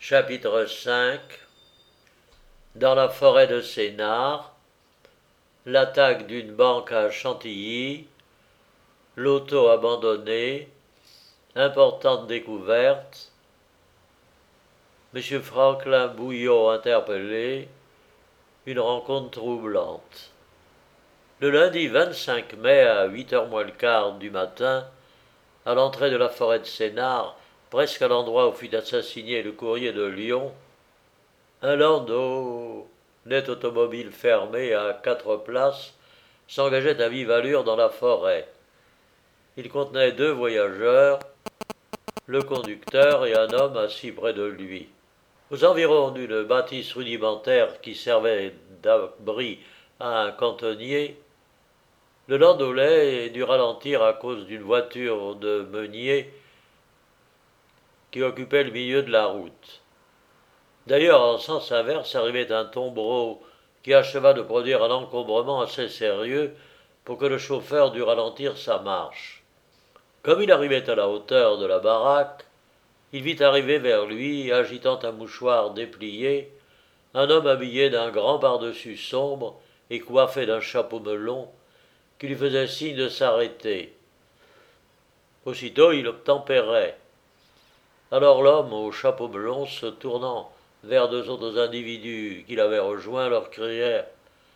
Chapitre 5. Dans la forêt de Sénart, l'attaque d'une banque à Chantilly, l'auto abandonné, importante découverte, M. Franklin Bouillon interpellé, une rencontre troublante. Le lundi 25 mai à 8h moins le quart du matin, à l'entrée de la forêt de Sénart, presque à l'endroit où fut assassiné le courrier de Lyon, un landau, net automobile fermé à 4 places, s'engageait à vive allure dans la forêt. Il contenait 2 voyageurs, le conducteur et un homme assis près de lui. Aux environs d'une bâtisse rudimentaire qui servait d'abri à un cantonnier, le landaulet dut ralentir à cause d'une voiture de meunier qui occupait le milieu de la route. D'ailleurs, en sens inverse, arrivait un tombereau qui acheva de produire un encombrement assez sérieux pour que le chauffeur dût ralentir sa marche. Comme il arrivait à la hauteur de la baraque, il vit arriver vers lui, agitant un mouchoir déplié, un homme habillé d'un grand pardessus sombre et coiffé d'un chapeau melon, qui lui faisait signe de s'arrêter. Aussitôt il obtempérait. Alors l'homme au chapeau melon, se tournant vers 2 autres individus qu'il avait rejoints, leur criait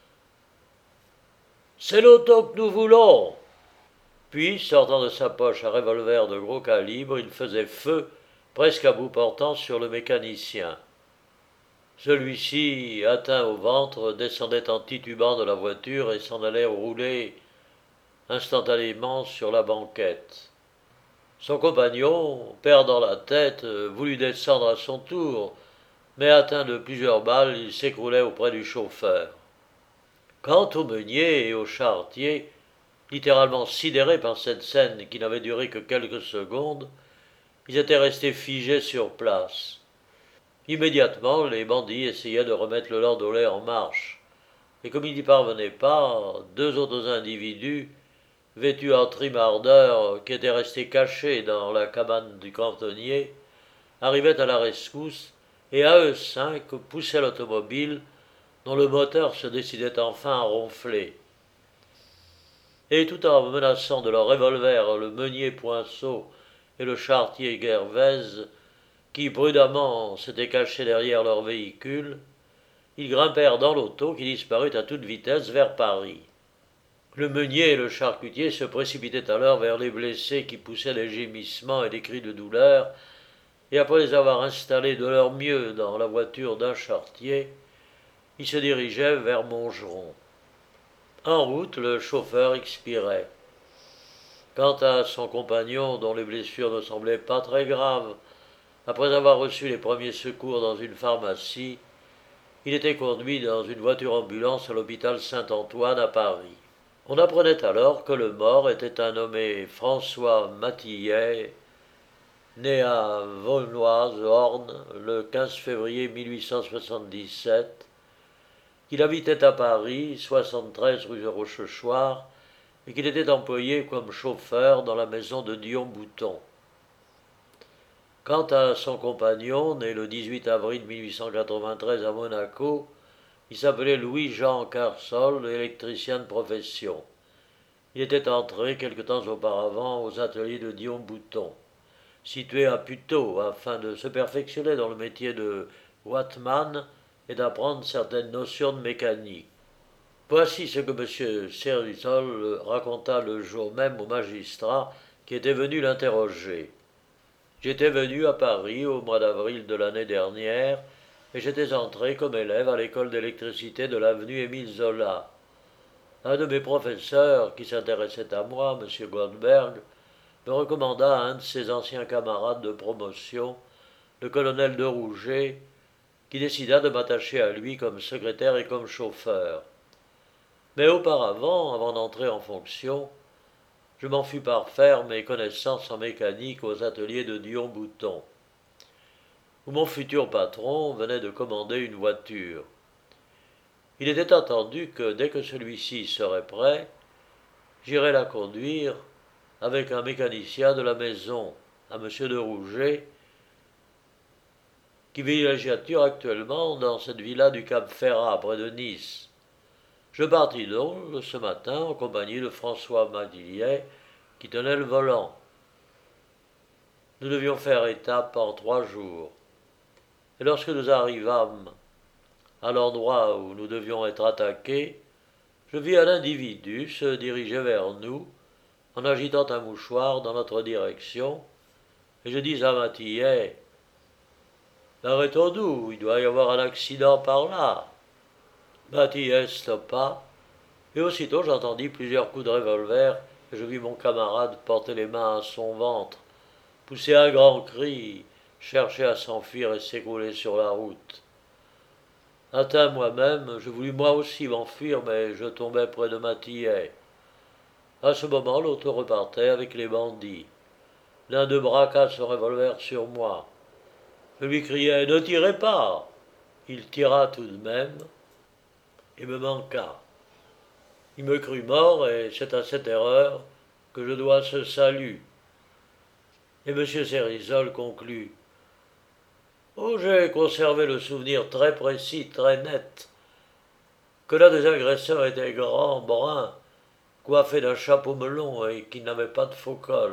« C'est l'auto que nous voulons !» Puis, sortant de sa poche un revolver de gros calibre, il faisait feu, presque à bout portant, sur le mécanicien. Celui-ci, atteint au ventre, descendait en titubant de la voiture et s'en allait rouler instantanément sur la banquette. Son compagnon, perdant la tête, voulut descendre à son tour, mais atteint de plusieurs balles, il s'écroulait auprès du chauffeur. Quant au meunier et au charretier, littéralement sidérés par cette scène qui n'avait duré que quelques secondes, ils étaient restés figés sur place. Immédiatement, les bandits essayaient de remettre le landaulet en marche, et comme ils n'y parvenaient pas, 2 autres individus, vêtus en trimardeurs, qui étaient restés cachés dans la cabane du cantonnier, arrivaient à la rescousse, et à eux 5 poussaient l'automobile, dont le moteur se décidait enfin à ronfler. Et tout en menaçant de leur revolver le meunier Poinceau et le charretier Gervaise, qui prudemment s'étaient cachés derrière leur véhicule, ils grimpèrent dans l'auto qui disparut à toute vitesse vers Paris. Le meunier et le charcutier se précipitaient alors vers les blessés qui poussaient des gémissements et des cris de douleur, et après les avoir installés de leur mieux dans la voiture d'un charretier, ils se dirigeaient vers Montgeron. En route, le chauffeur expirait. Quant à son compagnon, dont les blessures ne semblaient pas très graves, après avoir reçu les premiers secours dans une pharmacie, il était conduit dans une voiture-ambulance à l'hôpital Saint-Antoine à Paris. On apprenait alors que le mort était un nommé François Matillet, né à Vaulnoise-Orne le 15 février 1877, qu'il habitait à Paris, 73 rue de Rochechouart, et qu'il était employé comme chauffeur dans la maison de Dion-Bouton. Quant à son compagnon, né le 18 avril 1893 à Monaco, il s'appelait Louis-Jean Carsol, électricien de profession. Il était entré quelque temps auparavant aux ateliers de Dion-Bouton, situés à Puteaux, afin de se perfectionner dans le métier de wattman et d'apprendre certaines notions de mécanique. Voici ce que M. Cerisol raconta le jour même au magistrat qui était venu l'interroger. J'étais venu à Paris au mois d'avril de l'année dernière et j'étais entré comme élève à l'école d'électricité de l'avenue Émile Zola. Un de mes professeurs, qui s'intéressait à moi, M. Goldberg, me recommanda à un de ses anciens camarades de promotion, le colonel de Rouget, qui décida de m'attacher à lui comme secrétaire et comme chauffeur. Mais auparavant, avant d'entrer en fonction, je m'en fus par faire mes connaissances en mécanique aux ateliers de Dion-Bouton, où mon futur patron venait de commander une voiture. Il était attendu que, dès que celui-ci serait prêt, j'irais la conduire avec un mécanicien de la maison, à M. de Rouget, qui villégiature actuellement dans cette villa du Cap Ferrat, près de Nice. Je partis donc ce matin en compagnie de François Madillier, qui tenait le volant. Nous devions faire étape en 3 jours. Et lorsque nous arrivâmes à l'endroit où nous devions être attaqués, je vis un individu se diriger vers nous en agitant un mouchoir dans notre direction, et je dis à Matillet, « Arrêtons-nous, il doit y avoir un accident par là. » Matillet stoppa, et aussitôt j'entendis plusieurs coups de revolver, et je vis mon camarade porter les mains à son ventre, pousser un grand cri, chercher à s'enfuir et s'écrouler sur la route. Atteint moi-même, je voulus moi aussi m'enfuir, mais je tombais près de Matillet. À ce moment, l'autre repartait avec les bandits. L'un d'eux braqua son revolver sur moi. Je lui criai « Ne tirez pas !» Il tira tout de même et me manqua. Il me crut mort, et c'est à cette erreur que je dois ce salut. Et M. Cérizol conclut. Oh, j'ai conservé le souvenir très précis, très net, que l'un des agresseurs était grand, brun, coiffé d'un chapeau melon et qui n'avait pas de faux col.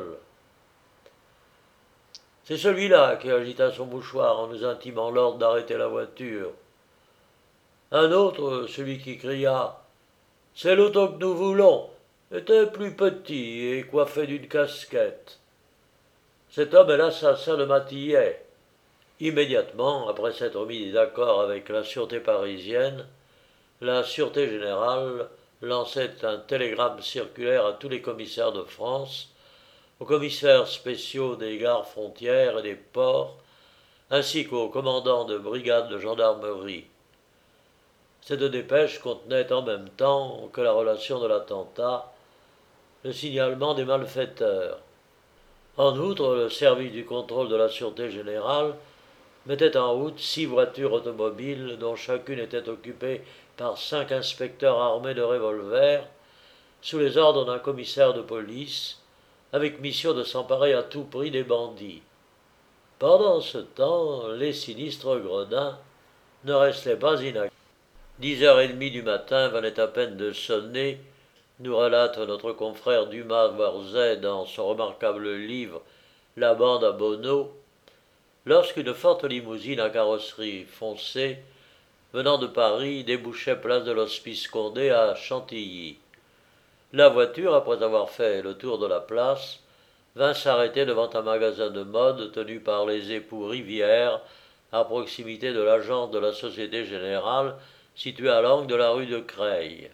C'est celui-là qui agita son mouchoir en nous intimant l'ordre d'arrêter la voiture. Un autre, celui qui cria « C'est l'auto que nous voulons !» était plus petit et coiffé d'une casquette. Cet homme est l'assassin de Matillet. Immédiatement, après s'être mis d'accord avec la sûreté parisienne, la Sûreté générale lançait un télégramme circulaire à tous les commissaires de France, aux commissaires spéciaux des gares frontières et des ports, ainsi qu'aux commandants de brigades de gendarmerie. Cette dépêche contenait en même temps que la relation de l'attentat le signalement des malfaiteurs. En outre, le service du contrôle de la Sûreté générale mettait en route 6 voitures automobiles dont chacune était occupée par 5 inspecteurs armés de revolvers, sous les ordres d'un commissaire de police, avec mission de s'emparer à tout prix des bandits. Pendant ce temps, les sinistres gredins ne restaient pas inactifs. 10h30 du matin venaient à peine de sonner, nous relate notre confrère Dumas Voirzet dans son remarquable livre La bande à Bonneau, lorsqu'une forte limousine à carrosserie foncée, venant de Paris, débouchait place de l'Hospice Condé à Chantilly. La voiture, après avoir fait le tour de la place, vint s'arrêter devant un magasin de mode tenu par les époux Rivière, à proximité de l'agence de la Société Générale, située à l'angle de la rue de Creil.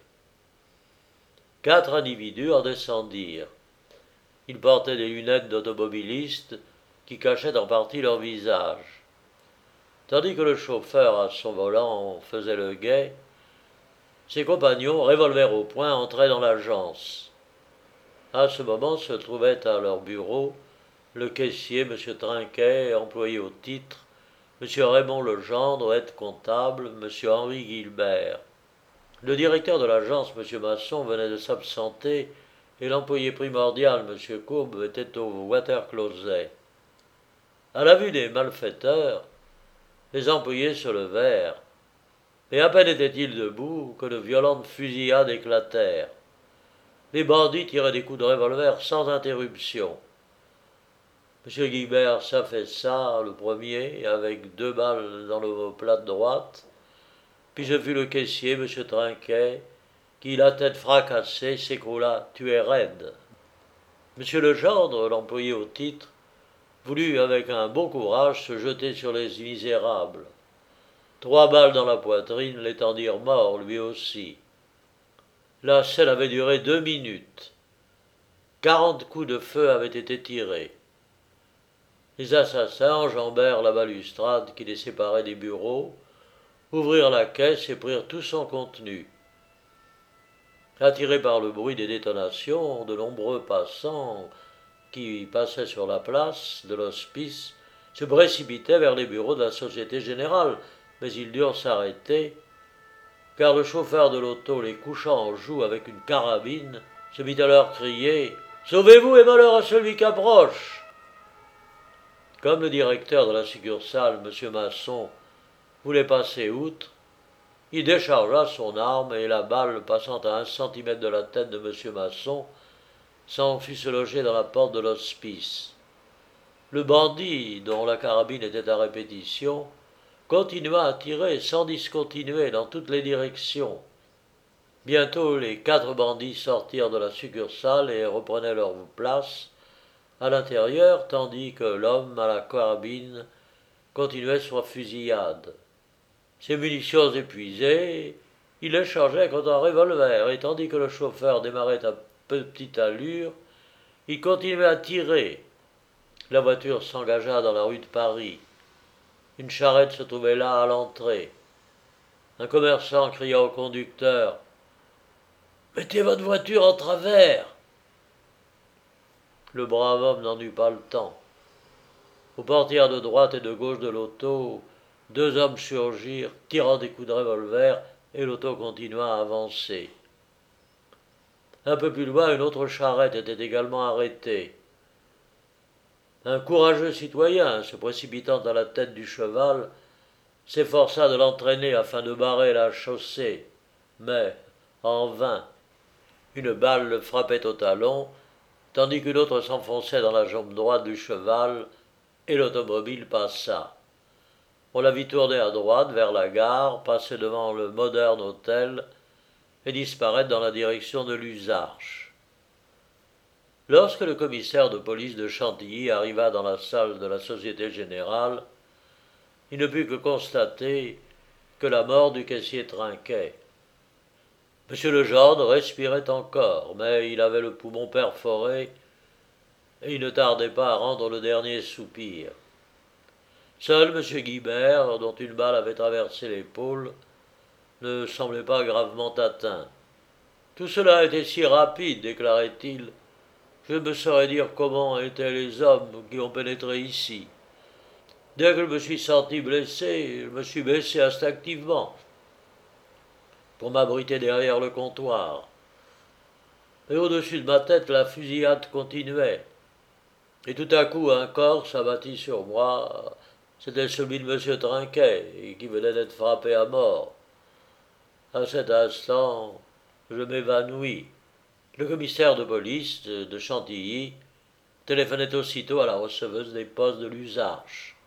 4 individus en descendirent. Ils portaient des lunettes d'automobilistes qui cachaient en partie leur visage. Tandis que le chauffeur à son volant faisait le guet, ses compagnons, revolver au poing, entraient dans l'agence. À ce moment se trouvait à leur bureau le caissier, M. Trinquet, employé au titre, M. Raymond Legendre, aide-comptable, M. Henri Guilbert. Le directeur de l'agence, M. Masson, venait de s'absenter et l'employé primordial, M. Courbe, était au water-closet. À la vue des malfaiteurs, les employés se levèrent, et à peine étaient-ils debout que de violentes fusillades éclatèrent. Les bandits tiraient des coups de revolver sans interruption. M. Guilbert s'affaissa le premier avec 2 balles dans l'omoplate droite, puis ce fut le caissier, M. Trinquet, qui, la tête fracassée, s'écroula tué raide. M. Legendre, l'employé au titre, voulut avec un bon courage se jeter sur les misérables. 3 balles dans la poitrine l'étendirent mort, lui aussi. La scène avait duré 2 minutes. 40 coups de feu avaient été tirés. Les assassins enjambèrent la balustrade qui les séparait des bureaux, ouvrirent la caisse et prirent tout son contenu. Attirés par le bruit des détonations, de nombreux passants qui passaient sur la place de l'hospice se précipitaient vers les bureaux de la Société Générale, mais ils durent s'arrêter, car le chauffeur de l'auto, les couchant en joue avec une carabine, se mit à leur crier « Sauvez-vous et malheur à celui qu'approche !» Comme le directeur de la succursale, M. Masson, voulait passer outre, il déchargea son arme et la balle passant à 1 centimètre de la tête de M. Masson s'en fut se loger dans la porte de l'hospice. Le bandit, dont la carabine était à répétition, continua à tirer sans discontinuer dans toutes les directions. Bientôt les 4 bandits sortirent de la succursale et reprenaient leur place à l'intérieur, tandis que l'homme à la carabine continuait sa fusillade. Ses munitions épuisées, il les chargeait contre un revolver, et tandis que le chauffeur démarrait à petite allure, il continuait à tirer. La voiture s'engagea dans la rue de Paris. Une charrette se trouvait là à l'entrée. Un commerçant cria au conducteur « Mettez votre voiture en travers !» Le brave homme n'en eut pas le temps. Aux portières de droite et de gauche de l'auto, 2 hommes surgirent, tirant des coups de revolver, et l'auto continua à avancer. Un peu plus loin, une autre charrette était également arrêtée. Un courageux citoyen, se précipitant à la tête du cheval, s'efforça de l'entraîner afin de barrer la chaussée, mais, en vain, une balle le frappait au talon, tandis qu'une autre s'enfonçait dans la jambe droite du cheval, et l'automobile passa. On la vit tourner à droite vers la gare, passer devant le Modern Hotel et disparaître dans la direction de l'Usarche. Lorsque le commissaire de police de Chantilly arriva dans la salle de la Société Générale, il ne put que constater que la mort du caissier trinquait. M. Legendre respirait encore, mais il avait le poumon perforé et il ne tardait pas à rendre le dernier soupir. Seul M. Guibert, dont une balle avait traversé l'épaule, ne semblait pas gravement atteint. « Tout cela a été si rapide, déclarait-il. Je ne me saurais dire comment étaient les hommes qui ont pénétré ici. Dès que je me suis senti blessé, je me suis baissé instinctivement pour m'abriter derrière le comptoir. Et au-dessus de ma tête, la fusillade continuait. Et tout à coup, un corps s'abattit sur moi. C'était celui de M. Trinquet, qui venait d'être frappé à mort. À cet instant, je m'évanouis. Le commissaire de police de Chantilly téléphonait aussitôt à la receveuse des postes de l'Usarche.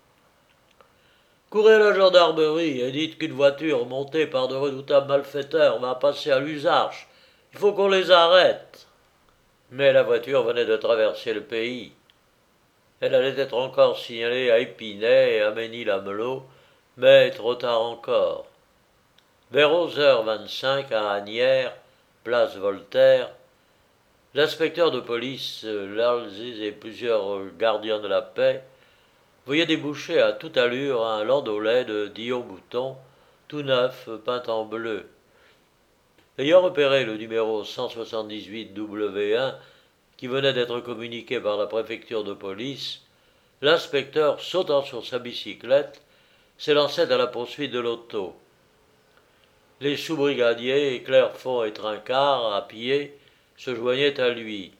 « Courez à la gendarmerie et dites qu'une voiture montée par de redoutables malfaiteurs va passer à l'Usarche. Il faut qu'on les arrête. » Mais la voiture venait de traverser le pays. Elle allait être encore signalée à Épinay et à Ménil-Amelot, mais trop tard encore. Vers 11h25 à Asnières, place Voltaire, l'inspecteur de police Lalzis et plusieurs gardiens de la paix voyaient déboucher à toute allure un landaulet de 10 boutons, tout neuf, peint en bleu. Ayant repéré le numéro 178 W1 qui venait d'être communiqué par la préfecture de police, l'inspecteur, sautant sur sa bicyclette, s'élançait à la poursuite de l'auto. Les sous-brigadiers, Clerfond et Trincard, à pied, se joignaient à lui.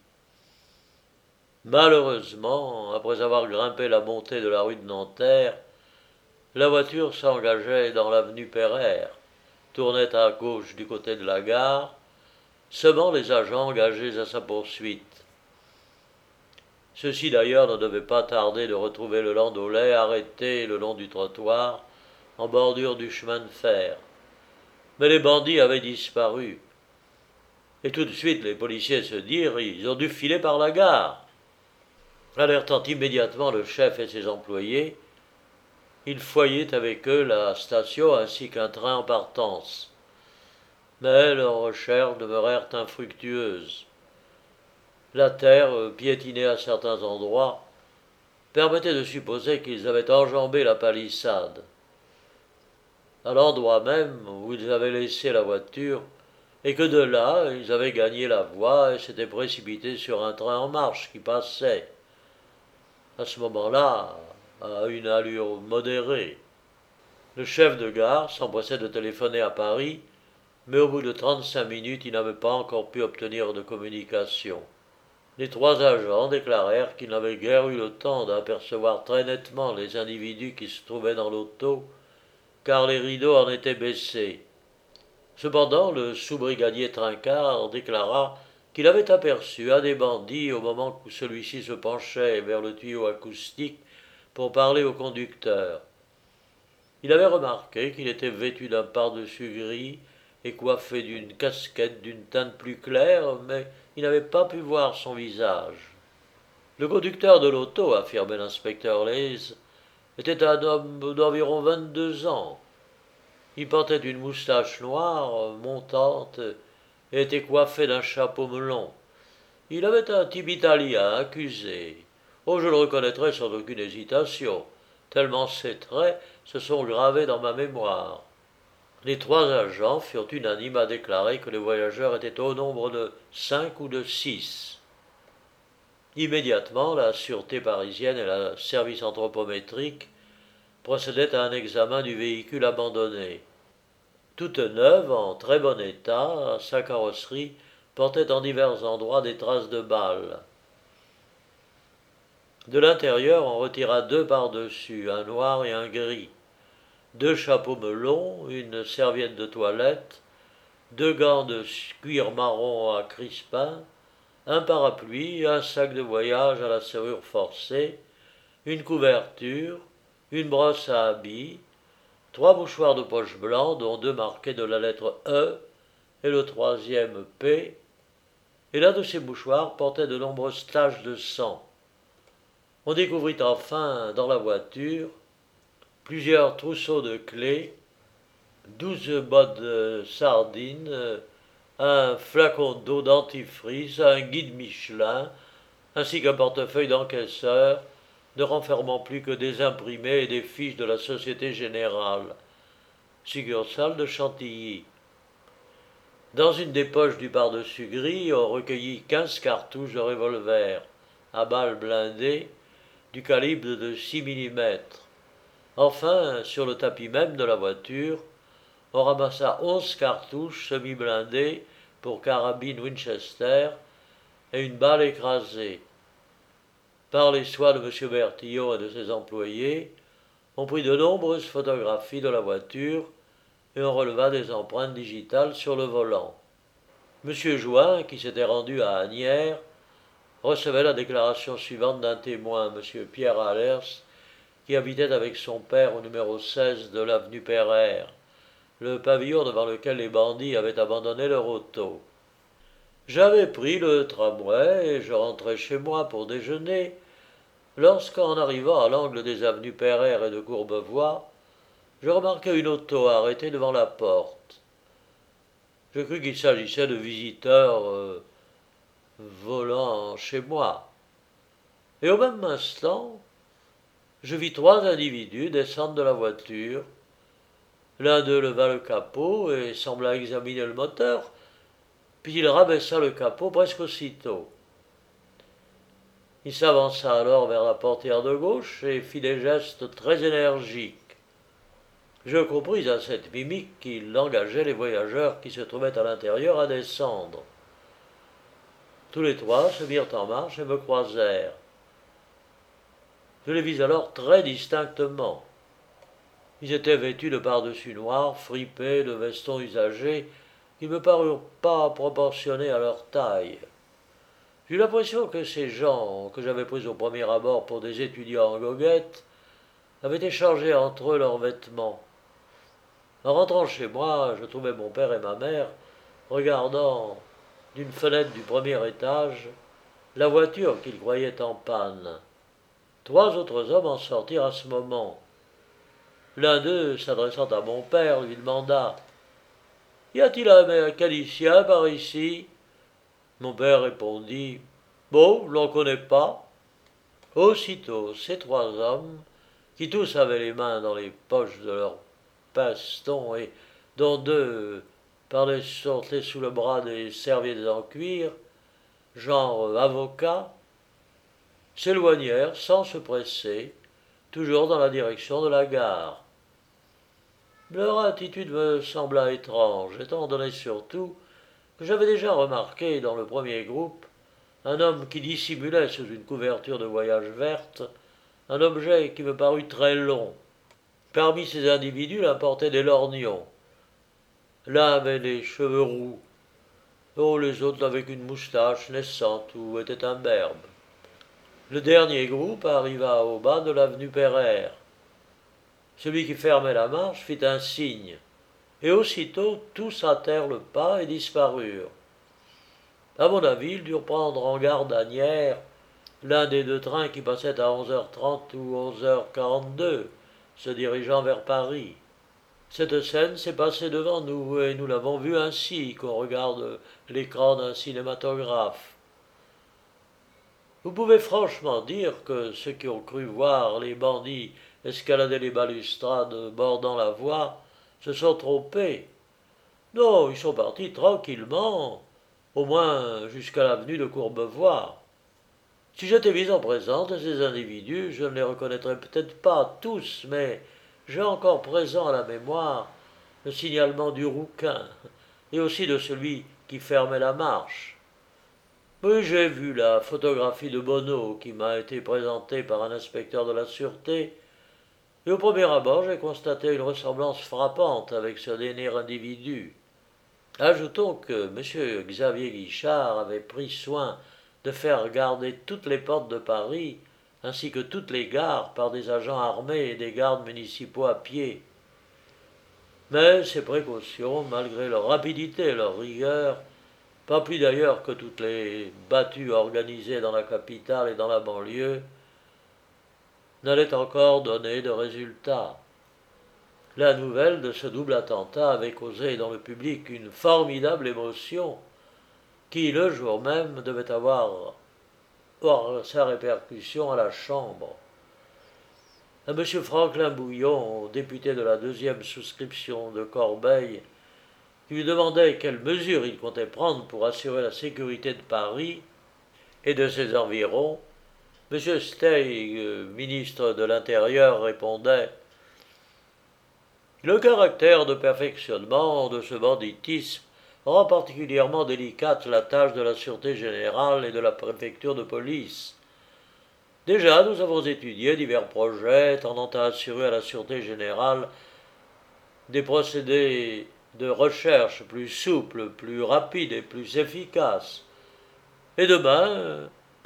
Malheureusement, après avoir grimpé la montée de la rue de Nanterre, la voiture s'engageait dans l'avenue Pereire, tournait à gauche du côté de la gare, semant les agents engagés à sa poursuite. Ceux-ci d'ailleurs ne devaient pas tarder de retrouver le landaulet arrêté le long du trottoir, en bordure du chemin de fer. Mais les bandits avaient disparu. Et tout de suite, les policiers se dirent, ils ont dû filer par la gare. Alertant immédiatement le chef et ses employés, ils foyaient avec eux la station ainsi qu'un train en partance. Mais leurs recherches demeurèrent infructueuses. La terre, piétinée à certains endroits, permettait de supposer qu'ils avaient enjambé la palissade. À l'endroit même où ils avaient laissé la voiture, et que de là, ils avaient gagné la voie et s'étaient précipités sur un train en marche qui passait, à ce moment-là, à une allure modérée. Le chef de gare s'empressait de téléphoner à Paris, mais au bout de 35 minutes, il n'avait pas encore pu obtenir de communication. Les trois agents déclarèrent qu'ils n'avaient guère eu le temps d'apercevoir très nettement les individus qui se trouvaient dans l'auto, car les rideaux en étaient baissés. Cependant, le sous-brigadier Trincard déclara qu'il avait aperçu un des bandits au moment où celui-ci se penchait vers le tuyau acoustique pour parler au conducteur. Il avait remarqué qu'il était vêtu d'un pardessus gris et coiffé d'une casquette d'une teinte plus claire, mais il n'avait pas pu voir son visage. Le conducteur de l'auto, affirmait l'inspecteur Leys, était un homme d'environ 22 ans. Il portait une moustache noire, montante, et était coiffé d'un chapeau melon. Il avait un type italien accusé. Oh, je le reconnaîtrais sans aucune hésitation, tellement ses traits se sont gravés dans ma mémoire. Les trois agents furent unanimes à déclarer que les voyageurs étaient au nombre de 5 ou de 6. Immédiatement, la sûreté parisienne et le service anthropométrique procédaient à un examen du véhicule abandonné. Toute neuve, en très bon état, sa carrosserie portait en divers endroits des traces de balles. De l'intérieur, on retira 2 par-dessus, un noir et un gris, 2 chapeaux melons, une serviette de toilette, 2 gants de cuir marron à crispin, un parapluie, un sac de voyage à la serrure forcée, une couverture, une brosse à habits, 3 mouchoirs de poche blancs, dont 2 marqués de la lettre E et le troisième P, et l'un de ces mouchoirs portait de nombreuses taches de sang. On découvrit enfin dans la voiture plusieurs trousseaux de clés, 12 bottes de sardines, un flacon d'eau dentifrice, un guide Michelin, ainsi qu'un portefeuille d'encaisseur ne renfermant plus que des imprimés et des fiches de la Société Générale, succursale de Chantilly. Dans une des poches du pardessus gris, on recueillit 15 cartouches de revolver à balles blindées du calibre de 6 mm. Enfin, sur le tapis même de la voiture, on ramassa 11 cartouches semi-blindées pour carabine Winchester et une balle écrasée. Par les soins de M. Bertillon et de ses employés, on prit de nombreuses photographies de la voiture et on releva des empreintes digitales sur le volant. M. Join, qui s'était rendu à Asnières, recevait la déclaration suivante d'un témoin, M. Pierre Allers, qui habitait avec son père au numéro 16 de l'avenue Pereire, le pavillon devant lequel les bandits avaient abandonné leur auto. J'avais pris le tramway et je rentrais chez moi pour déjeuner, lorsqu'en arrivant à l'angle des avenues Pereire et de Courbevoie, je remarquai une auto arrêtée devant la porte. Je crus qu'il s'agissait de visiteurs volant chez moi. Et au même instant, je vis 3 individus descendre de la voiture. L'un d'eux leva le capot et sembla examiner le moteur, puis il rabaissa le capot presque aussitôt. Il s'avança alors vers la portière de gauche et fit des gestes très énergiques. Je compris à cette mimique qu'il engageait les voyageurs qui se trouvaient à l'intérieur à descendre. Tous les 3 se mirent en marche et me croisèrent. Je les vis alors très distinctement. Ils étaient vêtus de pardessus noirs, fripés, de vestons usagés, qui me parurent pas proportionnés à leur taille. J'eus l'impression que ces gens, que j'avais pris au premier abord pour des étudiants en goguette, avaient échangé entre eux leurs vêtements. En rentrant chez moi, je trouvai mon père et ma mère regardant d'une fenêtre du premier étage la voiture qu'ils croyaient en panne. 3 autres hommes en sortirent à ce moment. L'un d'eux, s'adressant à mon père, lui demanda « Y a-t-il un mécanicien par ici ?» Mon père répondit « Bon, je n'en connais pas. » Aussitôt, ces 3 hommes, qui tous avaient les mains dans les poches de leurs pastons et dont 2 sortaient sous le bras des serviettes en cuir, genre avocat, s'éloignèrent sans se presser, toujours dans la direction de la gare. Leur attitude me sembla étrange, étant donné surtout que j'avais déjà remarqué dans le premier groupe un homme qui dissimulait sous une couverture de voyage verte un objet qui me parut très long. Parmi ces individus, l'un portait des lorgnons. L'un avait les cheveux roux. Oh, les autres n'avaient qu'une moustache naissante ou étaient imberbes. Le dernier groupe arriva au bas de l'avenue Pereire. Celui qui fermait la marche fit un signe, et aussitôt tous hâtèrent le pas et disparurent. À mon avis, ils durent prendre en garde Asnières l'un des deux trains qui passait à 11h30 ou 11h42, se dirigeant vers Paris. Cette scène s'est passée devant nous, et nous l'avons vue ainsi qu'on regarde l'écran d'un cinématographe. Vous pouvez franchement dire que ceux qui ont cru voir les bandits escalader les balustrades bordant la voie se sont trompés. Non, ils sont partis tranquillement, au moins jusqu'à l'avenue de Courbevoie. Si j'étais mis en présence de ces individus, je ne les reconnaîtrais peut-être pas tous, mais j'ai encore présent à la mémoire le signalement du rouquin, et aussi de celui qui fermait la marche. Oui, j'ai vu la photographie de Bonneau qui m'a été présentée par un inspecteur de la sûreté, et au premier abord j'ai constaté une ressemblance frappante avec ce dernier individu. Ajoutons que M. Xavier Guichard avait pris soin de faire garder toutes les portes de Paris, ainsi que toutes les gares, par des agents armés et des gardes municipaux à pied. Mais ces précautions, malgré leur rapidité et leur rigueur, pas plus d'ailleurs que toutes les battues organisées dans la capitale et dans la banlieue, n'allaient encore donner de résultats. La nouvelle de ce double attentat avait causé dans le public une formidable émotion qui, le jour même, devait avoir sa répercussion à la Chambre. À M. Franklin Bouillon, député de la deuxième souscription de Corbeil, qui lui demandait quelles mesures il comptait prendre pour assurer la sécurité de Paris et de ses environs, M. Steig, ministre de l'Intérieur, répondait: le caractère de perfectionnement de ce banditisme rend particulièrement délicate la tâche de la Sûreté générale et de la préfecture de police. Déjà, nous avons étudié divers projets tendant à assurer à la Sûreté générale des procédés de recherche plus souples, plus rapides et plus efficaces. Et demain,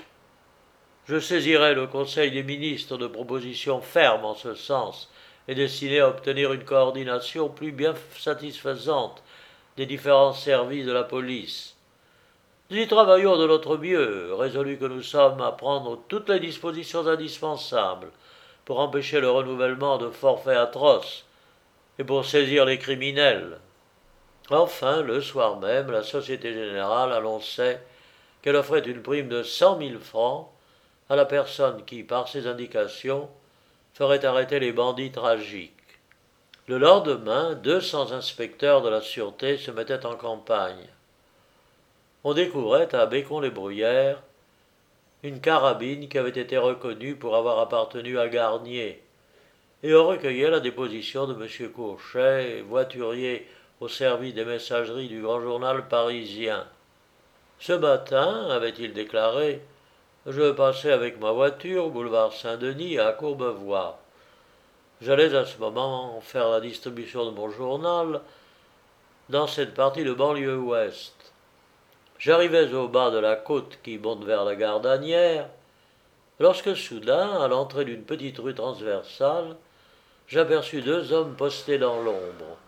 je saisirai le Conseil des ministres de propositions fermes en ce sens et destinées à obtenir une coordination plus bien satisfaisante des différents services de la police. Nous y travaillons de notre mieux, résolus que nous sommes à prendre toutes les dispositions indispensables pour empêcher le renouvellement de forfaits atroces et pour saisir les criminels. Enfin, le soir même, la Société Générale annonçait qu'elle offrait une prime de 100 000 francs à la personne qui, par ses indications, ferait arrêter les bandits tragiques. Le lendemain, 200 inspecteurs de la sûreté se mettaient en campagne. On découvrait à Bécon-les-Bruyères une carabine qui avait été reconnue pour avoir appartenu à Garnier, et on recueillait la déposition de M. Courchet, voiturier au service des messageries du grand journal parisien. Ce matin, avait-il déclaré, je passais avec ma voiture boulevard Saint-Denis à Courbevoie. J'allais à ce moment faire la distribution de mon journal dans cette partie de banlieue ouest. J'arrivais au bas de la côte qui monte vers la gare d'Asnières, lorsque soudain, à l'entrée d'une petite rue transversale, j'aperçus deux hommes postés dans l'ombre.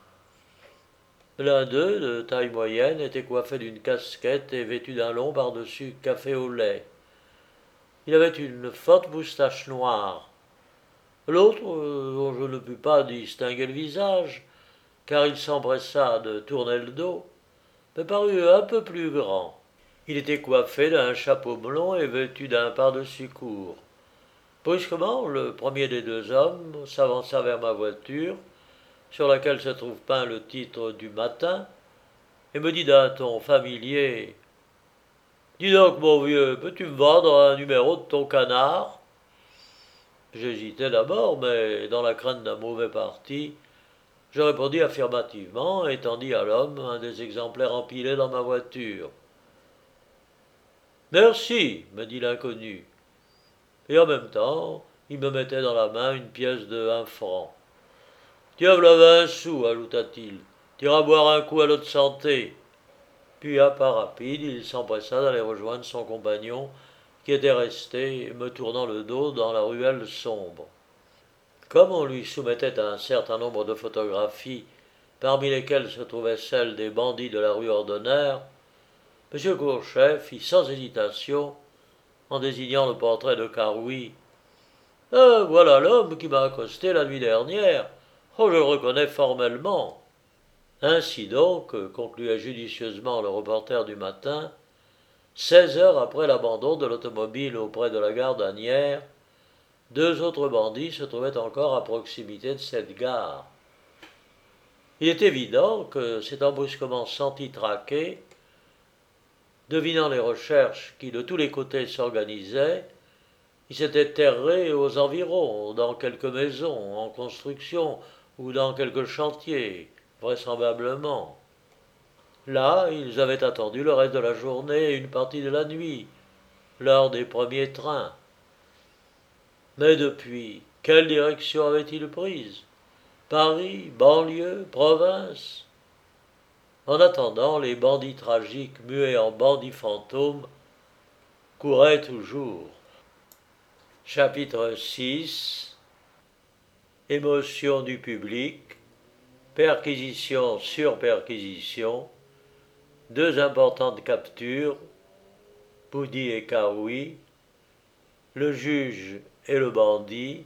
L'un d'eux, de taille moyenne, était coiffé d'une casquette et vêtu d'un long pardessus café au lait. Il avait une forte moustache noire. L'autre, dont je ne pus pas distinguer le visage, car il s'empressa de tourner le dos, me parut un peu plus grand. Il était coiffé d'un chapeau blond et vêtu d'un pardessus court. Brusquement, le premier des deux hommes s'avança vers ma voiture, sur laquelle se trouve peint le titre du Matin, et me dit d'un ton familier: dis donc, mon vieux, peux-tu me vendre un numéro de ton canard? J'hésitai d'abord, mais dans la crainte d'un mauvais parti, je répondis affirmativement et tendis à l'homme un des exemplaires empilés dans ma voiture. Merci, me dit l'inconnu. Et en même temps, il me mettait dans la main une pièce de 1 franc. Tiens, voilà 1 sou, ajouta-t-il. T'iras boire un coup à l'autre santé. Puis, à pas rapide, il s'empressa d'aller rejoindre son compagnon, qui était resté, me tournant le dos, dans la ruelle sombre. Comme on lui soumettait un certain nombre de photographies, parmi lesquelles se trouvaient celles des bandits de la rue Ordonnaire, M. Courchef fit sans hésitation, en désignant le portrait de Carouy. Voilà l'homme qui m'a accosté la nuit dernière. Oh, je le reconnais formellement. Ainsi donc, concluait judicieusement le reporter du matin, 16 heures après l'abandon de l'automobile auprès de la gare d'Asnières, 2 autres bandits se trouvaient encore à proximité de cette gare. Il est évident que, s'étant brusquement senti traqué, devinant les recherches qui de tous les côtés s'organisaient, il s'était terré aux environs, dans quelques maisons en construction ou dans quelques chantiers, vraisemblablement. Là, ils avaient attendu le reste de la journée et une partie de la nuit, l'heure des premiers trains. Mais depuis, quelle direction avaient-ils prise? Paris, banlieue, province? En attendant, les bandits tragiques, muets en bandits fantômes, couraient toujours. Chapitre 6. Émotion du public, perquisition sur perquisition, 2 importantes captures, Boudy et Carouy, le juge et le bandit,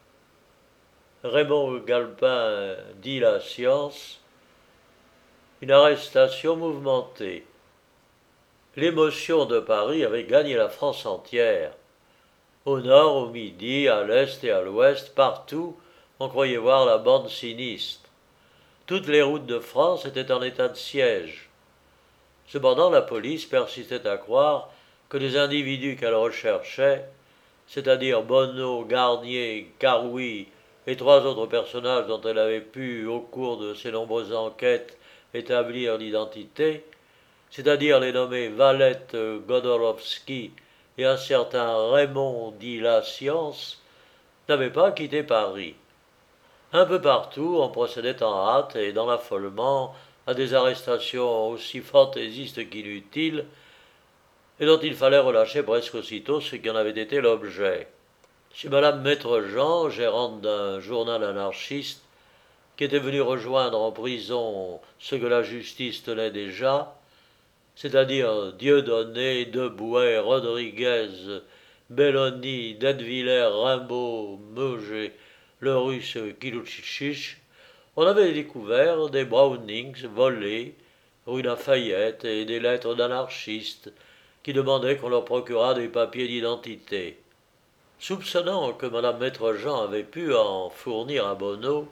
Raymond Galpin dit la science, une arrestation mouvementée. L'émotion de Paris avait gagné la France entière. Au nord, au midi, à l'est et à l'ouest, partout, on croyait voir la bande sinistre. Toutes les routes de France étaient en état de siège. Cependant, la police persistait à croire que les individus qu'elle recherchait, c'est-à-dire Bonneau, Garnier, Carouy et 3 autres personnages dont elle avait pu, au cours de ses nombreuses enquêtes, établir l'identité, c'est-à-dire les nommés Valette Godorowski et un certain Raymond dit la science, n'avaient pas quitté Paris. Un peu partout, on procédait en hâte et dans l'affolement à des arrestations aussi fantaisistes qu'inutiles, et dont il fallait relâcher presque aussitôt ce qui en avait été l'objet. Chez Madame Maître Jean, gérante d'un journal anarchiste, qui était venue rejoindre en prison ce que la justice tenait déjà, c'est-à-dire Dieudonné, Debouet, Rodriguez, Belloni, Denviller, Rimbaud, Meuger, le russe Kilouchichich, on avait découvert des Brownings volés rue Lafayette et des lettres d'anarchistes qui demandaient qu'on leur procurât des papiers d'identité. Soupçonnant que Madame Maître Jean avait pu en fournir à Bonneau,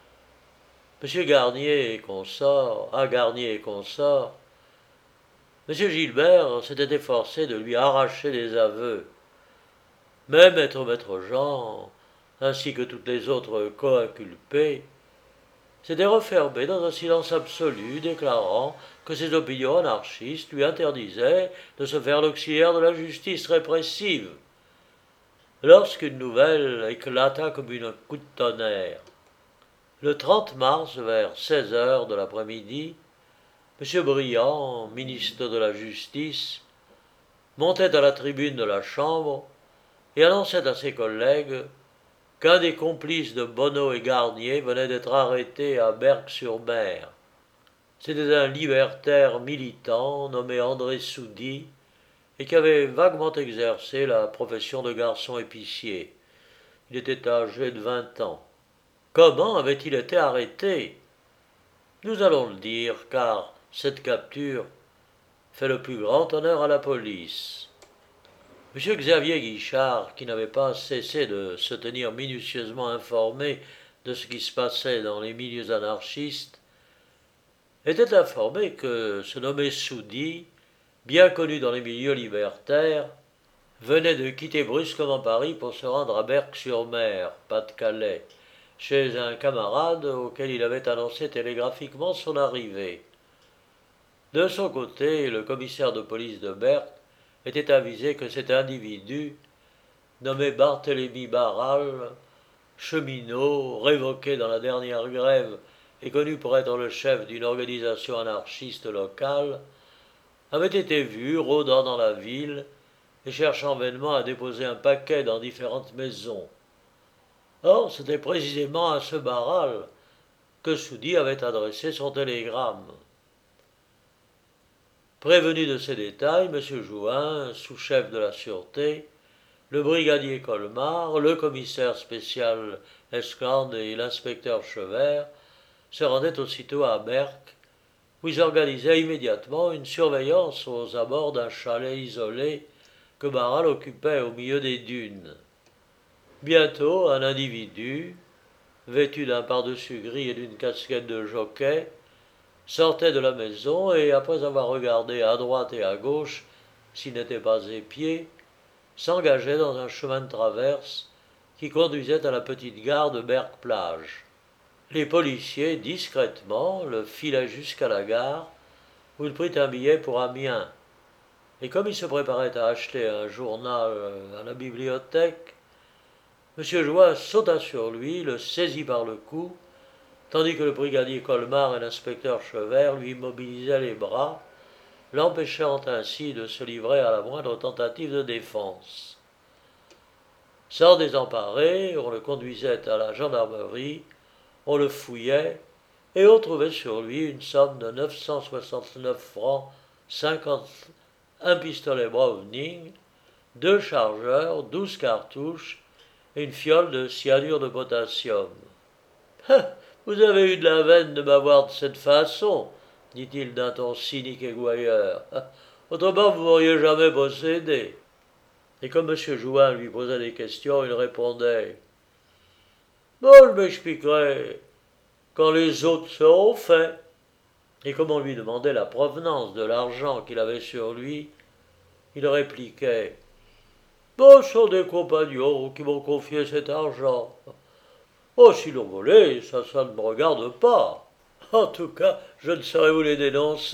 M. Garnier et consorts, M. Gilbert s'était efforcé de lui arracher des aveux. Mais Maître Jean, ainsi que toutes les autres coinculpés, s'était refermé dans un silence absolu, déclarant que ses opinions anarchistes lui interdisaient de se faire l'auxiliaire de la justice répressive. Lorsqu'une nouvelle éclata comme un coup de tonnerre. Le 30 mars, vers 16 heures de l'après-midi, M. Briand, ministre de la Justice, montait à la tribune de la Chambre et annonçait à ses collègues qu'un des complices de Bonneau et Garnier venait d'être arrêté à Berck-sur-Mer. C'était un libertaire militant nommé André Soudy et qui avait vaguement exercé la profession de garçon épicier. Il était âgé de 20 ans. Comment avait-il été arrêté? Nous allons le dire, car cette capture fait le plus grand honneur à la police. M. Xavier Guichard, qui n'avait pas cessé de se tenir minutieusement informé de ce qui se passait dans les milieux anarchistes, était informé que ce nommé Soudy, bien connu dans les milieux libertaires, venait de quitter brusquement Paris pour se rendre à Berck-sur-Mer, Pas-de-Calais, chez un camarade auquel il avait annoncé télégraphiquement son arrivée. De son côté, le commissaire de police de Berck était avisé que cet individu, nommé Barthélemy Barral, cheminot, révoqué dans la dernière grève et connu pour être le chef d'une organisation anarchiste locale, avait été vu rôdant dans la ville et cherchant vainement à déposer un paquet dans différentes maisons. Or, c'était précisément à ce Barral que Soudy avait adressé son télégramme. Prévenu de ces détails, M. Jouin, sous-chef de la sûreté, le brigadier Colmar, le commissaire spécial Esclande et l'inspecteur Chevert se rendaient aussitôt à Berck, où ils organisaient immédiatement une surveillance aux abords d'un chalet isolé que Barral occupait au milieu des dunes. Bientôt, un individu, vêtu d'un pardessus gris et d'une casquette de jockey, sortait de la maison et, après avoir regardé à droite et à gauche s'il n'était pas épié, s'engageait dans un chemin de traverse qui conduisait à la petite gare de Berck-Plage. Les policiers, discrètement, le filaient jusqu'à la gare, où il prit un billet pour Amiens. Et comme il se préparait à acheter un journal à la bibliothèque, M. Jouin sauta sur lui, le saisit par le cou, tandis que le brigadier Colmar et l'inspecteur Chevert lui immobilisaient les bras, l'empêchant ainsi de se livrer à la moindre tentative de défense. Sans désemparer, on le conduisait à la gendarmerie, on le fouillait, et on trouvait sur lui une somme de 969 francs 50, un pistolet Browning, 2 chargeurs, 12 cartouches et une fiole de cyanure de potassium. « Vous avez eu de la veine de m'avoir de cette façon, dit-il d'un ton cynique et gouailleur. Autrement, vous m'auriez jamais possédé. » Et comme M. Jouin lui posait des questions, il répondait « Bon, je m'expliquerai quand les autres seront faits. » Et comme on lui demandait la provenance de l'argent qu'il avait sur lui, il répliquait « Bon, ce sont des compagnons qui m'ont confié cet argent. Oh, s'ils l'ont volé, ça ne me regarde pas. En tout cas, je ne saurais vous les dénoncer. »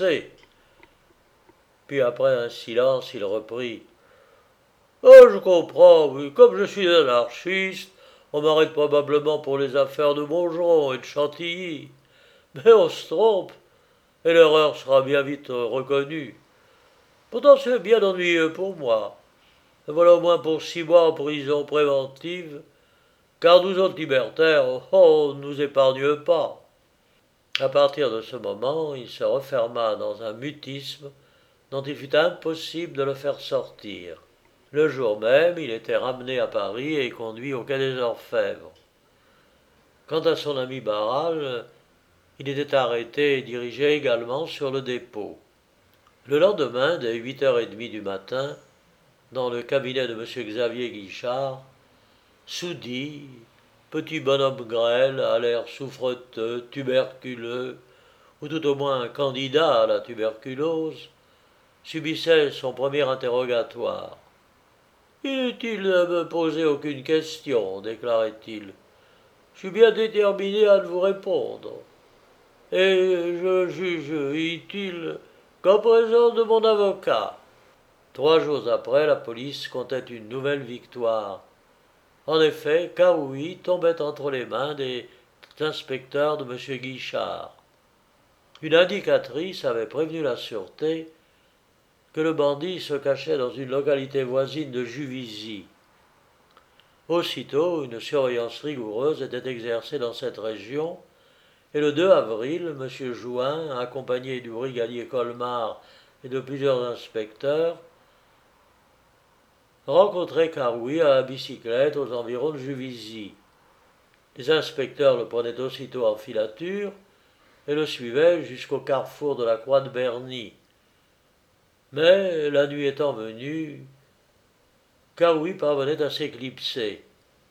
Puis après un silence, il reprit « Oh, je comprends, oui, comme je suis anarchiste, on m'arrête probablement pour les affaires de Montgeron et de Chantilly. Mais on se trompe, et l'erreur sera bien vite reconnue. Pourtant, c'est bien ennuyeux pour moi. Et voilà au moins pour 6 mois en prison préventive, car nous autres libertaires, on ne nous épargne pas. » À partir de ce moment, il se referma dans un mutisme dont il fut impossible de le faire sortir. Le jour même, il était ramené à Paris et conduit au quai des Orfèvres. Quant à son ami Barral, il était arrêté et dirigé également sur le dépôt. Le lendemain, dès 8h30 du matin, dans le cabinet de M. Xavier Guichard, Soudy, petit bonhomme grêle, à l'air souffreteux, tuberculeux, ou tout au moins candidat à la tuberculose, subissait son premier interrogatoire. « Inutile de me poser aucune question, déclarait-il. Je suis bien déterminé à ne vous répondre. Et je juge utile qu'en présence de mon avocat. » 3 jours après, la police comptait une nouvelle victoire. En effet, Carouy tombait entre les mains des inspecteurs de M. Guichard. Une indicatrice avait prévenu la sûreté que le bandit se cachait dans une localité voisine de Juvisy. Aussitôt, une surveillance rigoureuse était exercée dans cette région, et le 2 avril, M. Jouin, accompagné du brigadier Colmar et de plusieurs inspecteurs, rencontrait Carouy à la bicyclette aux environs de Juvisy. Les inspecteurs le prenaient aussitôt en filature et le suivaient jusqu'au carrefour de la Croix de Berny. Mais, la nuit étant venue, Carouy parvenait à s'éclipser.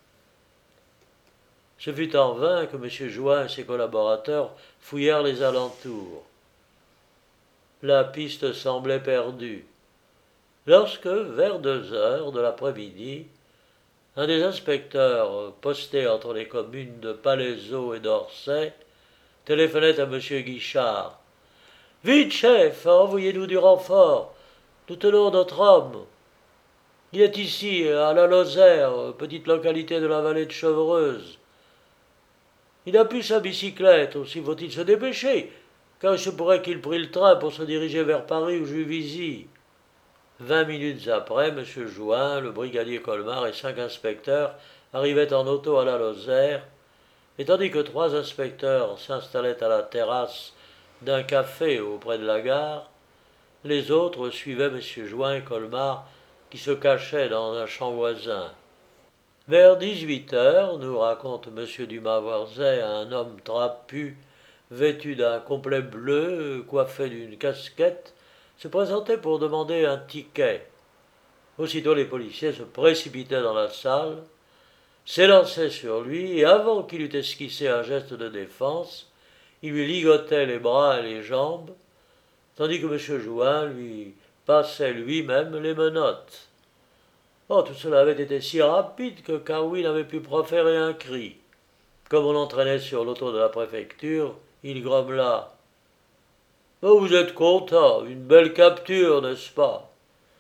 Ce fut en vain que M. Jouin et ses collaborateurs fouillèrent les alentours. La piste semblait perdue. Lorsque, vers 2h de l'après-midi, un des inspecteurs postés entre les communes de Palaiseau et d'Orsay téléphonait à M. Guichard. « Vite, chef, envoyez-nous du renfort. nous tenons notre homme. Il est ici, à la Lozère, petite localité de la vallée de Chevreuse. Il a pu sa bicyclette, aussi faut-il se dépêcher, car il se pourrait qu'il prît le train pour se diriger vers Paris ou Juvisy. 20 minutes après, M. Jouin, le brigadier Colmar et 5 inspecteurs arrivaient en auto à la Lozère, et tandis que 3 inspecteurs s'installaient à la terrasse d'un café auprès de la gare, les autres suivaient M. Jouin et Colmar qui se cachaient dans un champ voisin. Vers 18 heures, nous raconte M. Dumas-Voirzet, un homme trapu, vêtu d'un complet bleu, coiffé d'une casquette, se présentait pour demander un ticket. Aussitôt les policiers se précipitaient dans la salle, s'élançaient sur lui, et avant qu'il eût esquissé un geste de défense, il lui ligotait les bras et les jambes, tandis que M. Jouin lui passait lui-même les menottes. Oh, tout cela avait été si rapide que Carouille n'avait pu proférer un cri. Comme on l'entraînait sur l'auto de la préfecture, il grommela. « Oh, vous êtes content, une belle capture, n'est-ce pas ?»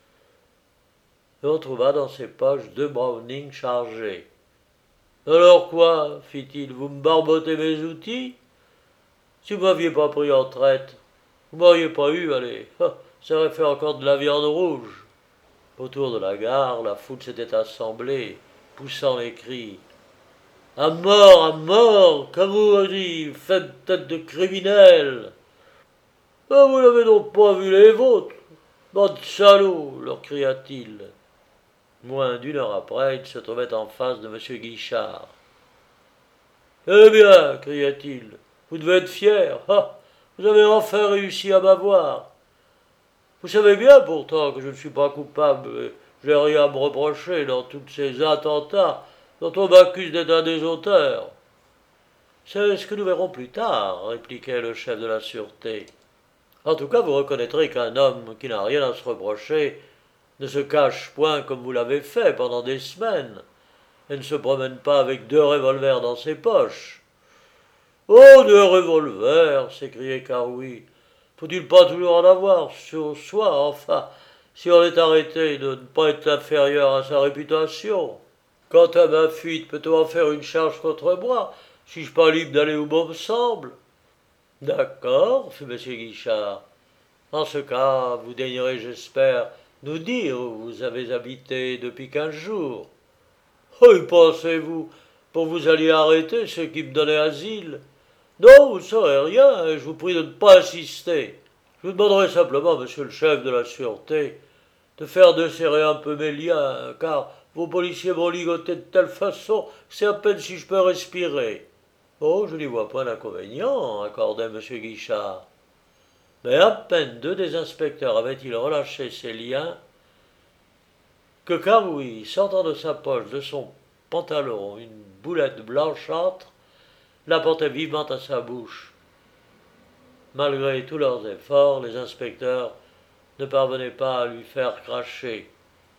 Et on trouva dans ses poches 2 Browning chargés. « Alors quoi, fit-il, vous me barbotez mes outils? Si vous m'aviez pas pris en traite, vous m'auriez pas eu, allez, ça aurait fait encore de la viande rouge. » Autour de la gare, la foule s'était assemblée, poussant les cris. « À mort, comme vous dit, faites tête de criminel !»« Ah, vous n'avez donc pas vu les vôtres, bande de salauds !» leur cria-t-il. Moins d'1 heure après, il se trouvait en face de M. Guichard. « Eh bien, cria-t-il, vous devez être fier, vous avez enfin réussi à m'avoir. Vous savez bien pourtant que je ne suis pas coupable, et j'ai rien à me reprocher dans tous ces attentats dont on m'accuse d'être un des auteurs. » « C'est ce que nous verrons plus tard, répliquait le chef de la sûreté. En tout cas, vous reconnaîtrez qu'un homme qui n'a rien à se reprocher ne se cache point comme vous l'avez fait pendant des semaines, et ne se promène pas avec 2 revolvers dans ses poches. « Oh, 2 revolvers !» s'écriait Carouille. « Faut-il pas toujours en avoir sur soi, enfin, si on est arrêté de ne pas être inférieur à sa réputation? Quant à ma fuite, peut-on en faire une charge contre moi? Suis-je pas libre d'aller où bon me semble? » « D'accord, fit M. Guichard. En ce cas, vous daignerez, j'espère, nous dire où vous avez habité depuis 15 jours. »« Oh, y pensez-vous, pour vous alliez arrêter ceux qui me donnaient asile? Non, vous ne saurez rien, et je vous prie de ne pas insister. Je vous demanderai simplement, monsieur le chef de la sûreté, de faire desserrer un peu mes liens, car vos policiers m'ont ligoté de telle façon que c'est à peine si je peux respirer. » « Oh, je n'y vois point d'inconvénient, » accordait M. Guichard. Mais à peine 2 des inspecteurs avaient-ils relâché ces liens que Carouille, sortant de sa poche de son pantalon une boulette blanchâtre, la portait vivement à sa bouche. Malgré tous leurs efforts, les inspecteurs ne parvenaient pas à lui faire cracher.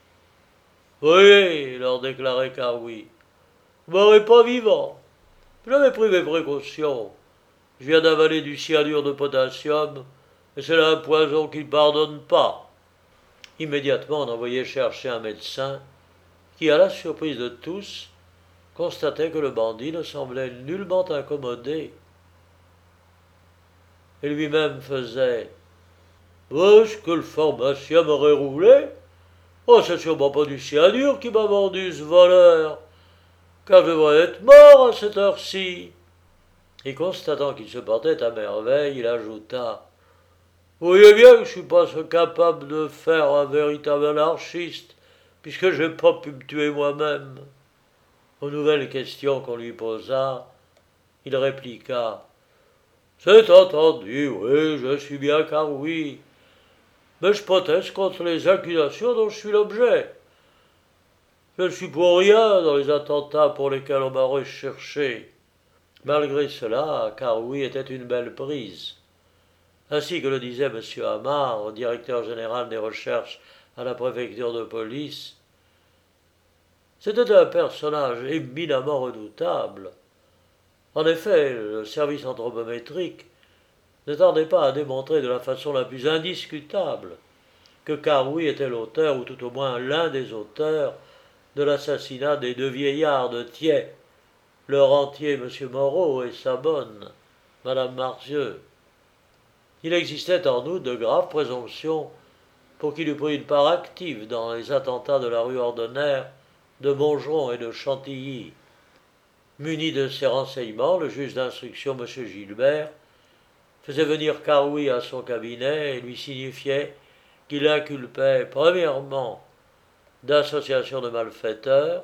« Voyez, leur déclarait Carouille, vous m'aurez pas vivant. J'avais pris mes précautions. Je viens d'avaler du cyanure de potassium, et c'est là un poison qui ne pardonne pas. » Immédiatement, on envoyait chercher un médecin qui, à la surprise de tous, constatait que le bandit ne semblait nullement incommodé. Et lui-même faisait « Est-ce que le pharmacien m'aurait roulé? Oh, c'est sûrement pas du cyanure qui m'a vendu ce voleur, car je devrais être mort à cette heure-ci. » Et constatant qu'il se portait à merveille, il ajouta « Vous voyez bien que je suis pas capable de faire un véritable anarchiste, puisque je n'ai pas pu me tuer moi-même. » Aux nouvelles questions qu'on lui posa, il répliqua « C'est entendu, oui, je suis bien Carouille, mais je proteste contre les accusations dont je suis l'objet. Je ne suis pour rien dans les attentats pour lesquels on m'a recherché. » Malgré cela, Carouille était une belle prise. Ainsi que le disait M. Hamard, directeur général des recherches à la préfecture de police, c'était un personnage éminemment redoutable. En effet, le service anthropométrique ne tardait pas à démontrer de la façon la plus indiscutable que Carouille était l'auteur, ou tout au moins l'un des auteurs, de l'assassinat des deux vieillards de Thiers, le rentier M. Moreau et sa bonne, Mme Marzieux. Il existait en outre de graves présomptions pour qu'il eût pris une part active dans les attentats de la rue Ordonnaire, de Montgeron et de Chantilly. Muni de ces renseignements, le juge d'instruction M. Gilbert faisait venir Carouille à son cabinet et lui signifiait qu'il inculpait premièrement d'association de malfaiteurs,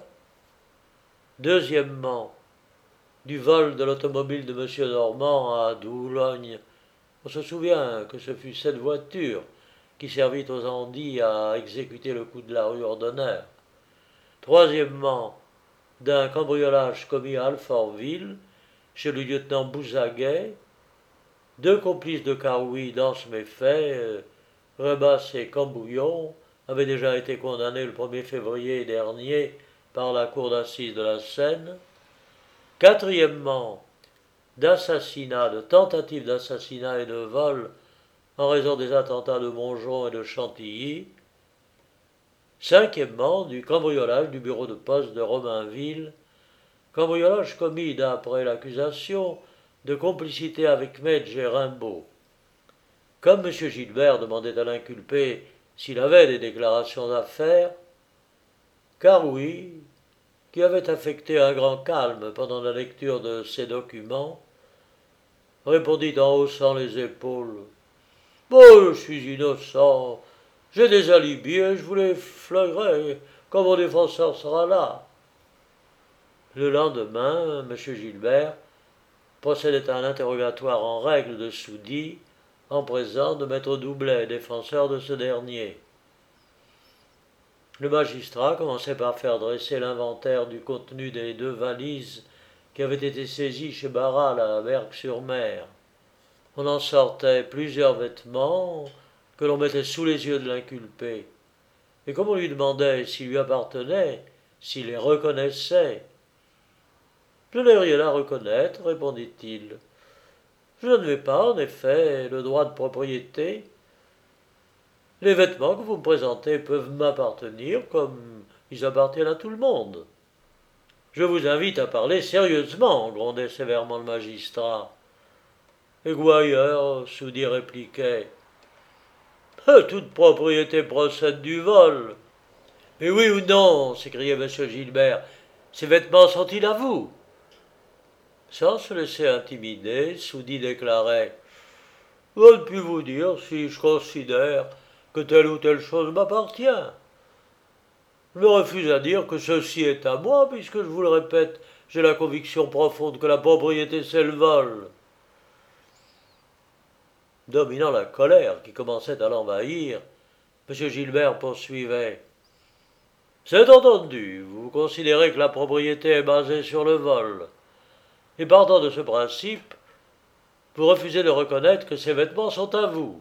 deuxièmement du vol de l'automobile de M. Normand à Doulogne. On se souvient que ce fut cette voiture qui servit aux Andis à exécuter le coup de la rue Ordonnaire. Troisièmement, d'un cambriolage commis à Alfortville, chez le lieutenant Bouzaguet. Deux complices de Carouille dans ce méfait, Rebas et Cambouillon, avaient déjà été condamnés le 1er février dernier par la cour d'assises de la Seine. Quatrièmement, d'assassinat, de tentative d'assassinat et de vol en raison des attentats de Montgeron et de Chantilly. Cinquièmement, du cambriolage du bureau de poste de Romainville, cambriolage commis d'après l'accusation de complicité avec Medj et Rimbaud. Comme M. Gilbert demandait à l'inculpé s'il avait des déclarations à faire, Carouille, qui avait affecté un grand calme pendant la lecture de ces documents, répondit en haussant les épaules. « Bon, je suis innocent, j'ai des alibis et je vous les fleurerai quand mon défenseur sera là. » Le lendemain, M. Gilbert procédait à un interrogatoire en règle de Soudy, en présence de maître Doublet, défenseur de ce dernier. Le magistrat commençait par faire dresser l'inventaire du contenu des deux valises qui avaient été saisies chez Barral à Berck-sur-Mer. On en sortait plusieurs vêtements que l'on mettait sous les yeux de l'inculpé. Et comme on lui demandait s'ils lui appartenaient, s'il les reconnaissait, « Je n'ai rien à reconnaître, répondit-il. Je n'admets pas, en effet, le droit de propriété. Les vêtements que vous me présentez peuvent m'appartenir comme ils appartiennent à tout le monde. » « Je vous invite à parler sérieusement, grondait sévèrement le magistrat. Et Gouailleur, Soudy répliquait. Toute propriété procède du vol. Mais oui ou non, s'écriait M. Gilbert, ces vêtements sont-ils à vous? Sans se laisser intimider, Soudy déclarait. Je ne puis vous dire si je considère que telle ou telle chose m'appartient. Je me refuse à dire que ceci est à moi, puisque, je vous le répète, j'ai la conviction profonde que la propriété, c'est le vol. Dominant la colère qui commençait à l'envahir, M. Gilbert poursuivait. C'est entendu, vous considérez que la propriété est basée sur le vol. Et partant de ce principe, vous refusez de reconnaître que ces vêtements sont à vous.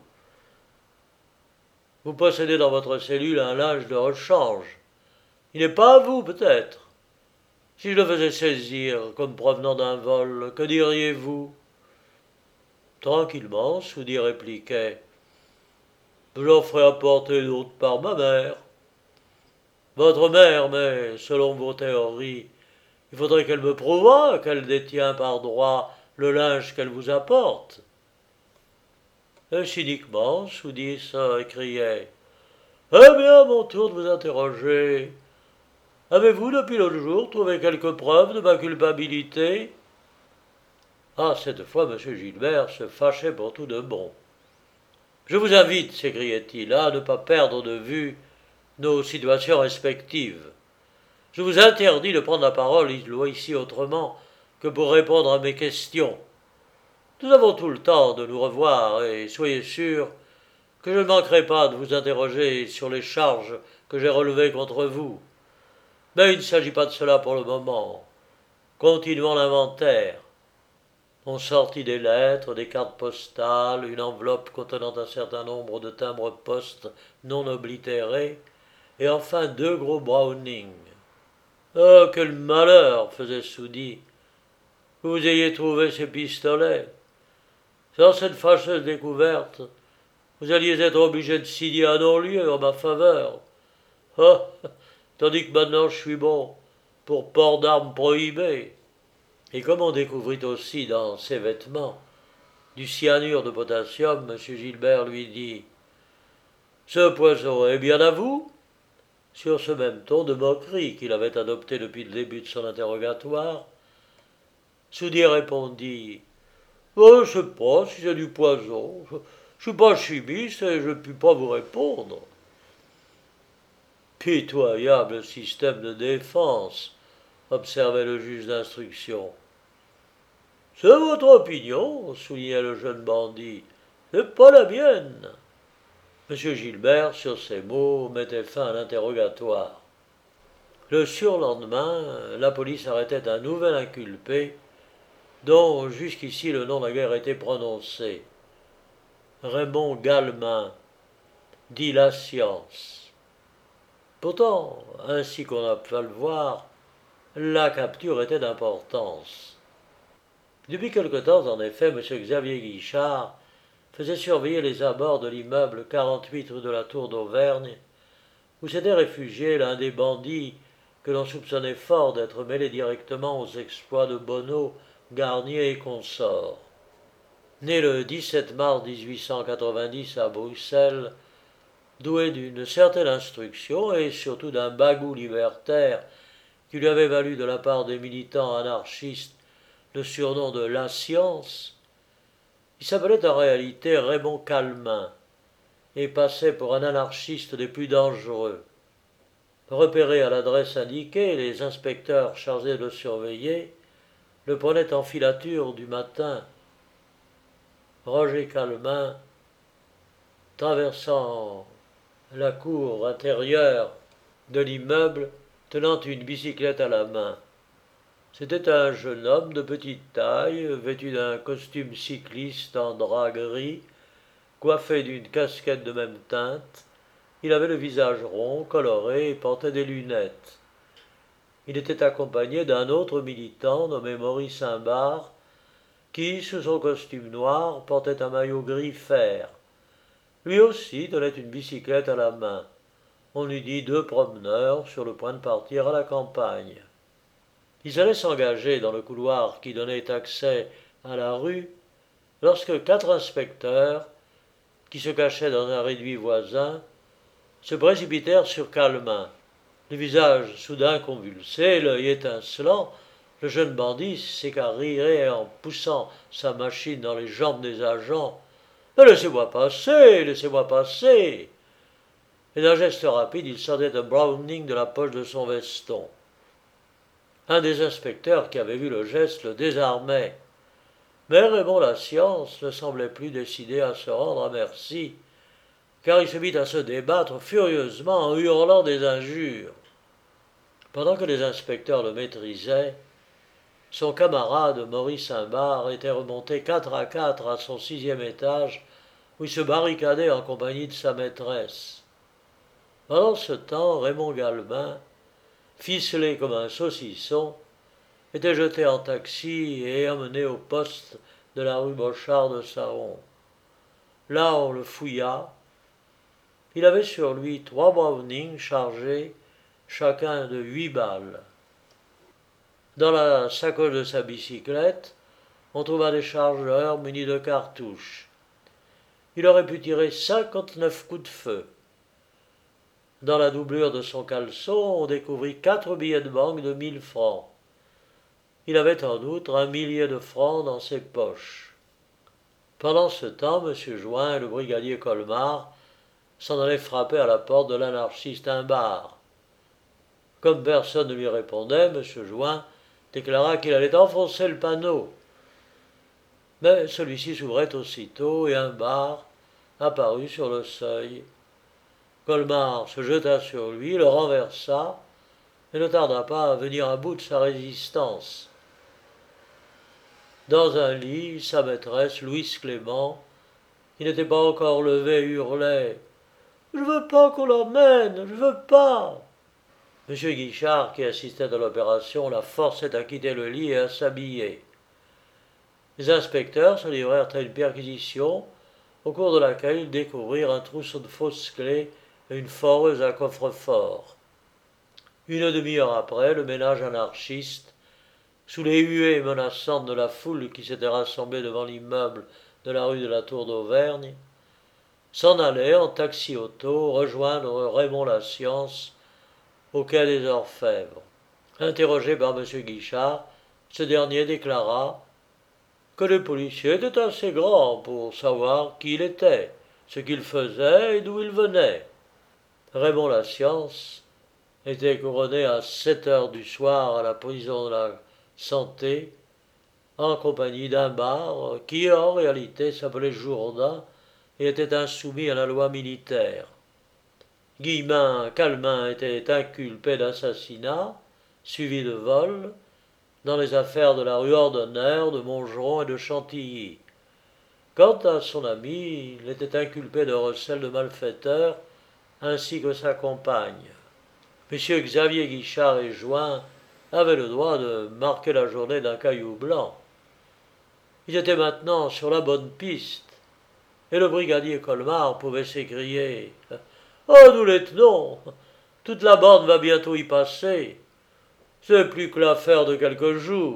Vous possédez dans votre cellule un linge de rechange. Il n'est pas à vous, peut-être. Si je le faisais saisir comme provenant d'un vol, que diriez-vous? Tranquillement, Soudy répliquait. Je l'en ferai apporter d'autres par ma mère. Votre mère, mais, selon vos théories, il faudrait qu'elle me prouvât qu'elle détient par droit le linge qu'elle vous apporte. Et cyniquement, Soudy s'écriait. Eh bien, à mon tour de vous interroger. Avez-vous, depuis l'autre jour, trouvé quelque preuve de ma culpabilité? Ah, cette fois, M. Gilbert se fâchait pour tout de bon. Je vous invite, s'écriait-il, à ne pas perdre de vue nos situations respectives. Je vous interdis de prendre la parole ici autrement que pour répondre à mes questions. Nous avons tout le temps de nous revoir, et soyez sûr que je ne manquerai pas de vous interroger sur les charges que j'ai relevées contre vous. Mais il ne s'agit pas de cela pour le moment. Continuons l'inventaire. On sortit des lettres, des cartes postales, une enveloppe contenant un certain nombre de timbres-poste non oblitérés, et enfin 2 gros Browning. « Oh, quel malheur !» faisait Soudy. « Que vous ayez trouvé ces pistolets. Sans cette fâcheuse découverte, Vous alliez être obligé de signer un non-lieu en ma faveur. Ah, tandis que maintenant je suis bon pour port d'armes prohibées. Et comme on découvrit aussi dans ses vêtements du cyanure de potassium, M. Gilbert lui dit: Ce poison est bien à vous? Sur ce même ton de moquerie qu'il avait adopté depuis le début de son interrogatoire, Soudier répondit: Je ne sais pas si c'est du poison. Je ne suis pas chimiste et je ne puis pas vous répondre. Pitoyable système de défense, observait le juge d'instruction. C'est votre opinion, soulignait le jeune bandit. C'est pas la mienne. M. Gilbert, sur ces mots, mettait fin à l'interrogatoire. Le surlendemain, la police arrêtait un nouvel inculpé, dont jusqu'ici le nom n'a guère été prononcé. Raymond Galmin, dit la science. Pourtant, ainsi qu'on a pu le voir, la capture était d'importance. Depuis quelque temps, en effet, M. Xavier Guichard faisait surveiller les abords de l'immeuble 48 rue de la Tour d'Auvergne, où s'était réfugié l'un des bandits que l'on soupçonnait fort d'être mêlé directement aux exploits de Bonneau, Garnier et consorts. Né le 17 mars 1890 à Bruxelles, doué d'une certaine instruction et surtout d'un bagout libertaire qui lui avait valu de la part des militants anarchistes le surnom de la science, il s'appelait en réalité Raymond Calmin et passait pour un anarchiste des plus dangereux. Repéré à l'adresse indiquée, les inspecteurs chargés de le surveiller le prenaient en filature du matin. Roger Calmin, traversant la cour intérieure de l'immeuble, tenant une bicyclette à la main. C'était un jeune homme de petite taille, vêtu d'un costume cycliste en drap gris, coiffé d'une casquette de même teinte. Il avait le visage rond, coloré et portait des lunettes. Il était accompagné d'un autre militant nommé Maurice Imbard, qui, sous son costume noir, portait un maillot gris fer. Lui aussi tenait une bicyclette à la main. On eût dit deux promeneurs sur le point de partir à la campagne. Ils allaient s'engager dans le couloir qui donnait accès à la rue, lorsque quatre inspecteurs, qui se cachaient dans un réduit voisin, se précipitèrent sur Calmin. Le visage soudain convulsé, l'œil étincelant, le jeune bandit s'écarrirait en poussant sa machine dans les jambes des agents. « Laissez-moi passer, laissez-moi passer !» Et d'un geste rapide, il sortait un Browning de la poche de son veston. Un des inspecteurs qui avait vu le geste le désarmait. Mais Raymond la science ne semblait plus décidé à se rendre à merci, car il se mit à se débattre furieusement en hurlant des injures. Pendant que les inspecteurs le maîtrisaient, son camarade Maurice Imbard était remonté 4 à 4 à son 6e étage, où il se barricadait en compagnie de sa maîtresse. Pendant ce temps, Raymond Galmin, ficelé comme un saucisson, était jeté en taxi et emmené au poste de la rue Bochart de Saron. Là, on le fouilla. Il avait sur lui 3 Browning chargés, chacun de 8 balles. Dans la sacoche de sa bicyclette, on trouva des chargeurs munis de cartouches. Il aurait pu tirer 59 coups de feu. Dans la doublure de son caleçon, on découvrit 4 billets de banque de 1000 francs. Il avait en outre 1 millier de francs dans ses poches. Pendant ce temps, M. Join et le brigadier Colmar s'en allaient frapper à la porte de l'anarchiste Imbard. Comme personne ne lui répondait, M. Join déclara qu'il allait enfoncer le panneau. Mais celui-ci s'ouvrait aussitôt et Imbard apparut sur le seuil. Colmar se jeta sur lui, le renversa et ne tarda pas à venir à bout de sa résistance. Dans un lit, sa maîtresse, Louise Clément, qui n'était pas encore levée, hurlait « Je veux pas qu'on l'emmène, je veux pas !» M. Guichard, qui assistait à l'opération, la forçait à quitter le lit et à s'habiller. Les inspecteurs se livrèrent à une perquisition au cours de laquelle ils découvrirent un trousseau de fausses clés et une foreuse à coffre-fort. Une demi-heure après, le ménage anarchiste, sous les huées menaçantes de la foule qui s'était rassemblée devant l'immeuble de la rue de la Tour d'Auvergne, s'en allait en taxi-auto rejoindre Raymond Lascience au quai des Orfèvres. Interrogé par M. Guichard, ce dernier déclara que le policier était assez grand pour savoir qui il était, ce qu'il faisait et d'où il venait. Raymond Lascience était couronné à 7 heures du soir à la prison de la Santé, en compagnie d'un bar qui en réalité s'appelait Jourdain et était insoumis à la loi militaire. Guillemin Calmin était inculpé d'assassinat, suivi de vol, dans les affaires de la rue Ordonnaire, de Montgeron et de Chantilly. Quant à son ami, il était inculpé de recel de malfaiteur, ainsi que sa compagne. M. Xavier Guichard et Join avaient le droit de marquer la journée d'un caillou blanc. Ils étaient maintenant sur la bonne piste, et le brigadier Colmar pouvait s'écrier « Oh, nous les tenons! Toute la bande va bientôt y passer. C'est plus que l'affaire de quelques jours. »